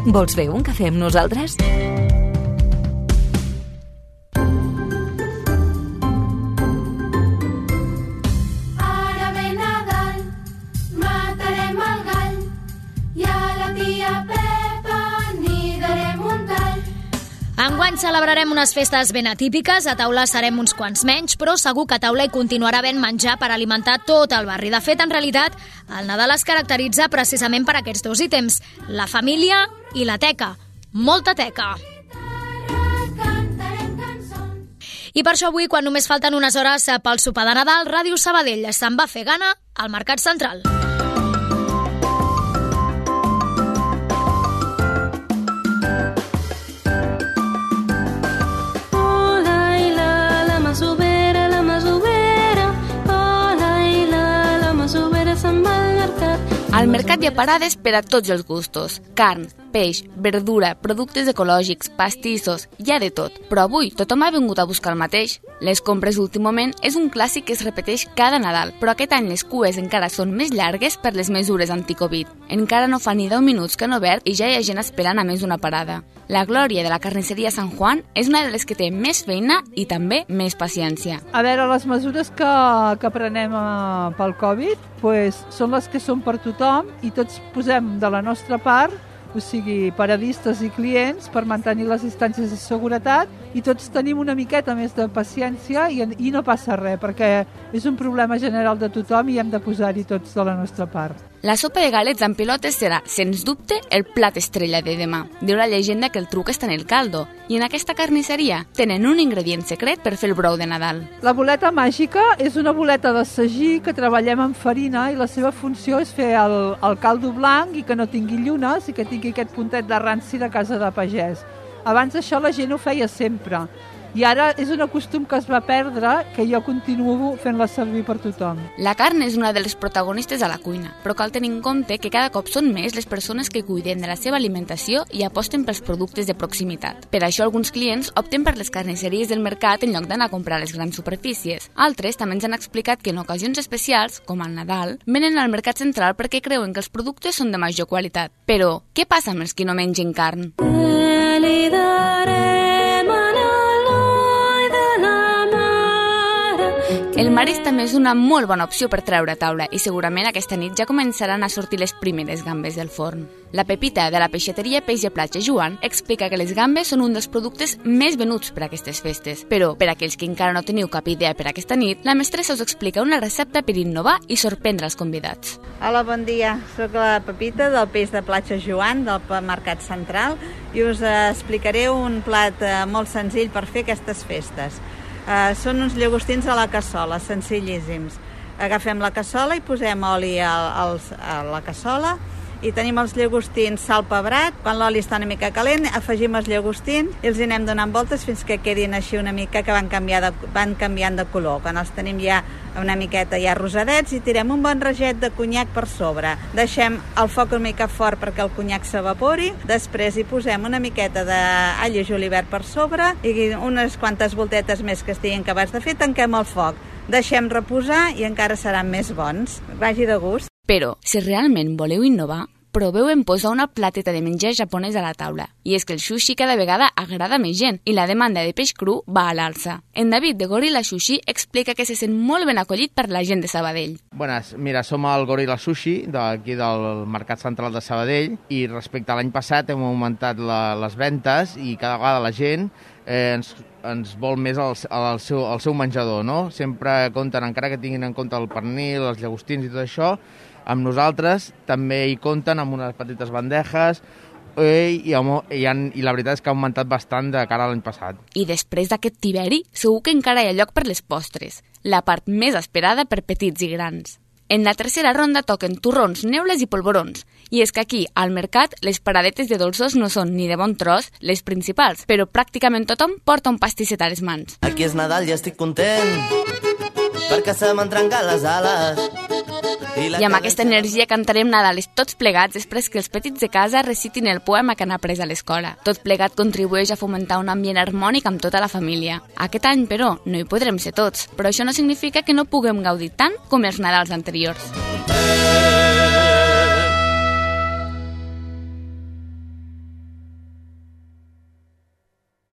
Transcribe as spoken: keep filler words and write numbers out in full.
Vols fer un cafè amb nosaltres? Ara ve Nadal, matarem el gall i a la tia Pepa ni darem un tall. Enguany celebrarem unes festes ben atípiques, a taula serem uns quants menys, però segur que a taula hi continuarà havent menjar per alimentar tot el barri. De fet, en realitat, el Nadal es caracteritza precisament per aquests dos ítems, la família i la teca. Molta teca. I per això avui, quan només falten unes hores pel sopar de Nadal, Ràdio Sabadell se'n va fer gana al Mercat Central. Al mercat hi ha parades per a tots els gustos. Carn, peix, verdura, productes ecològics, pastissos, hi ha de tot. Però avui tothom ha vingut a buscar el mateix. Les compres d'últim moment és un clàssic que es repeteix cada Nadal, però aquest any les cues encara són més llargues per les mesures anti-Covid. Encara no fa ni deu minuts que han obert i ja hi ha gent esperant a més una parada. La Glòria de la carnisseria Sant Juan és una de les que té més feina i també més paciència. A veure, les mesures que, que prenem uh, pel Covid pues, són les que són per tothom i tots posem de la nostra part, o sigui, paradistes i clients, per mantenir les distàncies de seguretat i tots tenim una miqueta més de paciència i, i no passa res, perquè és un problema general de tothom i hem de posar-hi tots de la nostra part. La sopa de galets amb pilotes serà, sens dubte, el plat estrella de demà. Diu la llegenda que el truc està en el caldo. I en aquesta carnisseria tenen un ingredient secret per fer el brou de Nadal. La boleta màgica és una boleta de sagí que treballem amb farina i la seva funció és fer el, el caldo blanc i que no tingui llunes i que tingui aquest puntet de ranci de casa de pagès. Abans això la gent ho feia sempre. I ara és un costum que es va perdre, que jo continuo fent-la servir per tothom. La carn és una de les protagonistes a la cuina, però cal tenir en compte que cada cop són més les persones que cuiden de la seva alimentació i aposten pels productes de proximitat. Per això alguns clients opten per les carnisseries del mercat en lloc d'anar a comprar a les grans superfícies. Altres també ens han explicat que en ocasions especials, com al Nadal, venen al mercat central perquè creuen que els productes són de major qualitat. Però, què passa amb els qui no mengen carn? El marès també és una molt bona opció per treure a taula i segurament aquesta nit ja començaran a sortir les primeres gambes del forn. La Pepita de la peixateria Peix de Platja Joan explica que les gambes són un dels productes més venuts per a aquestes festes. Però, per a aquells que encara no teniu cap idea per aquesta nit, la mestressa us explica una recepta per innovar i sorprendre els convidats. Hola, bon dia. Soc la Pepita del Peix de Platja Joan, del Mercat Central, i us explicaré un plat molt senzill per fer aquestes festes. Uh, són uns llagostins a la cassola, senzillíssims. Agafem la cassola i posem oli a, a la cassola i tenim els llagostins sal pebrat. Quan l'oli està una mica calent, afegim els llagostins i els anem donant voltes fins que quedin així una mica, que van, canviar de, van canviant de color. Quan els tenim ja una miqueta ja rosadets i tirem un bon raget de conyac per sobre. Deixem el foc una mica fort perquè el conyac s'evapori. Després hi posem una miqueta d'all i julivert per sobre i unes quantes voltetes més que estiguin acabats de fer, tanquem el foc. Deixem reposar i encara seran més bons. Vagi de gust. Però, si realment voleu innovar, proveu en posar una plateta de menjar japonès a la taula. I és que el sushi cada vegada agrada més gent i la demanda de peix cru va a l'alça. En David de Gorilla Sushi explica que se sent molt ben acollit per la gent de Sabadell. Buenas, mira, som el Gorilla Sushi d'aquí del Mercat Central de Sabadell i respecte a l'any passat hem augmentat la, les ventes i cada vegada la gent eh, ens, ens vol més el, el, seu, el seu menjador, no? Sempre compten, encara que tinguin en compte el pernil, els llagostins i tot això, amb nosaltres també hi compten amb unes petites bandejes eh, i, i, han, i la veritat és que ha augmentat bastant de cara a l'any passat. I després d'aquest tiberi, segur que encara hi ha lloc per les postres, la part més esperada per petits i grans. En la tercera ronda toquen torrons, neules i polvorons. I és que aquí, al mercat, les paradetes de dolços no són ni de bon tros les principals, però pràcticament tothom porta un pastisset a les mans. Aquí és Nadal i estic content, perquè se m'han trencat les ales. I amb aquesta energia cantarem Nadales tots plegats després que els petits de casa recitin el poema que han après a l'escola. Tot plegat contribueix a fomentar un ambient harmònic amb tota la família. Aquest any, però, no hi podrem ser tots, però això no significa que no puguem gaudir tant com els Nadals anteriors.